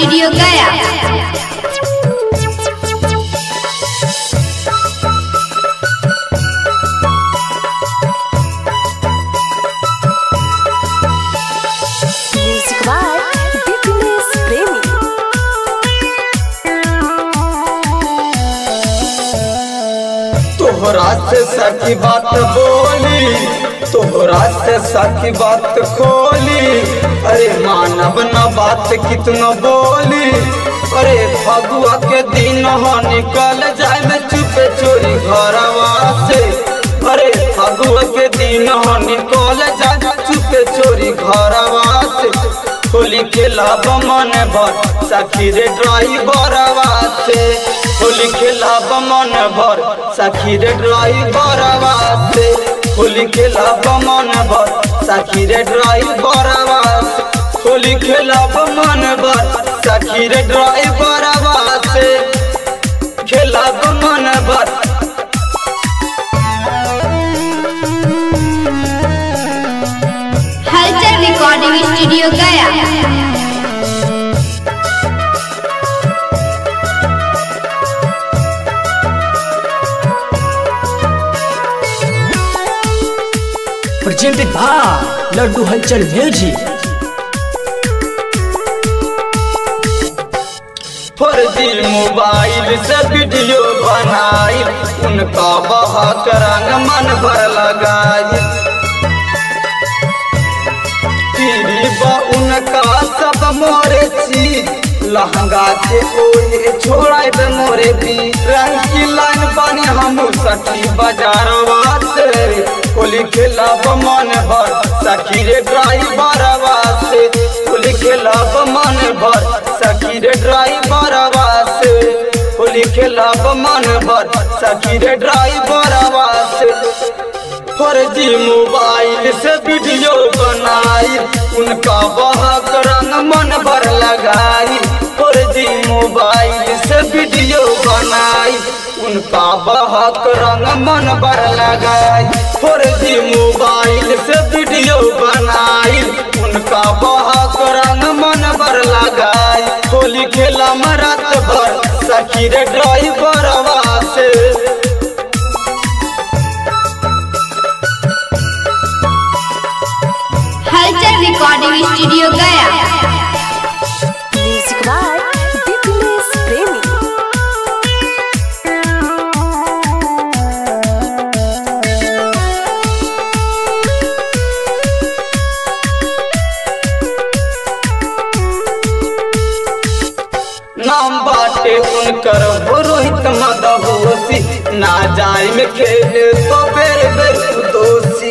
Studio गया। तोहरा से सच्ची बात बोली, तोहरा से सच्ची बात खोली। अरे मानव न बात कितना बोली। अरे फगुआ के दिन हो निकल जाए में चुपे चोरी घरवा से। अरे फगुआ के दिन हो निकल जाए चुपे चोरी घरवा से। होली खेलब मन भर सखी रे ड्राइवरवा से। होली खेलब मन भर सखी रे ड्राइवरवा से। होली खेलब मन भर सखी रे ड्राइवरवा से। होली खेलब मन भर सखी रे ड्राइवरवा से। खेलब मन भर हलचल रिकॉर्डिंग स्टूडियो गया। Presented by Laddu Halchal music. फर्जी मोबाइल से वीडियो बनाई, उनका बहक रंग मन भर लगाई। उनका सब मोरे चीज लहंगा के ओए छोड़ाई बे मोरे भी। रंग की लाइन बनी हम सखी बाजारवा से। होली खेलब मन भर सखी रे ड्राइवरवा से। होली खेलब मन भर सखी रे ड्राइवरवा से। होली खेलब मन भर सखी रे ड्राइवरवा से। फर्जी मोबाइल से वीडियो बनाई, उनका बहक रंग मन भर लगाई। फर्जी मोबाइल से वीडियो बनाई, उनका बहक रंग मन भर लगाई। फर्जी मोबाइल से वीडियो बनाई, उनका बहक रंग मन भर लगाई। होली खेला रात भर सखी रे ड्राइवरवा से। हलचल रिकॉर्डिंग स्टूडियो गया। नाम बाटे उनकर रोहित मदहोसी। ना जाए में खेले तो बेर बेर दोषी।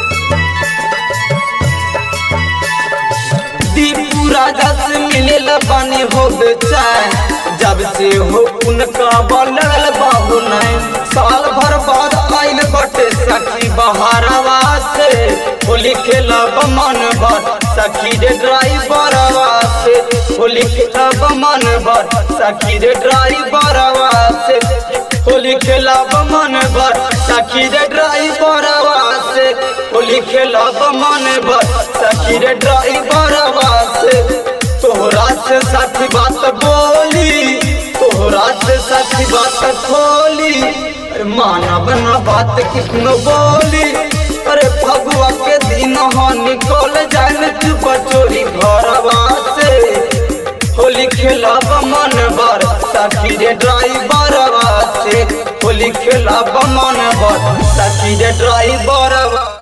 दीपू राजा से मिले बनी हो बेचैन, जब से हो उनका बनल बाबू नहीं। साल भर बाद आइल बटे सखी बहारवा से। होली खेलब मन भर सखी रे ड्राइवरवा से। होली खेलब मन भर सखी रे ड्राइवरवा से। होली खेलब मन भर सखी रे ड्राइवरवा से। होली खेलब मन भर सखी रे ड्राइवरवा से। तोहरा से साथी बात बोली, तोहरा से साथी बात खोली। अरे मानव न बात कितनो बोली। अरे फगुआ के दिन हो निकल जाए चुप चोरी घरवा से। होली खेलब मन भर सखी रे ड्राइवरवा से। होली खेलब मन भर सखी रे ड्राइवरवा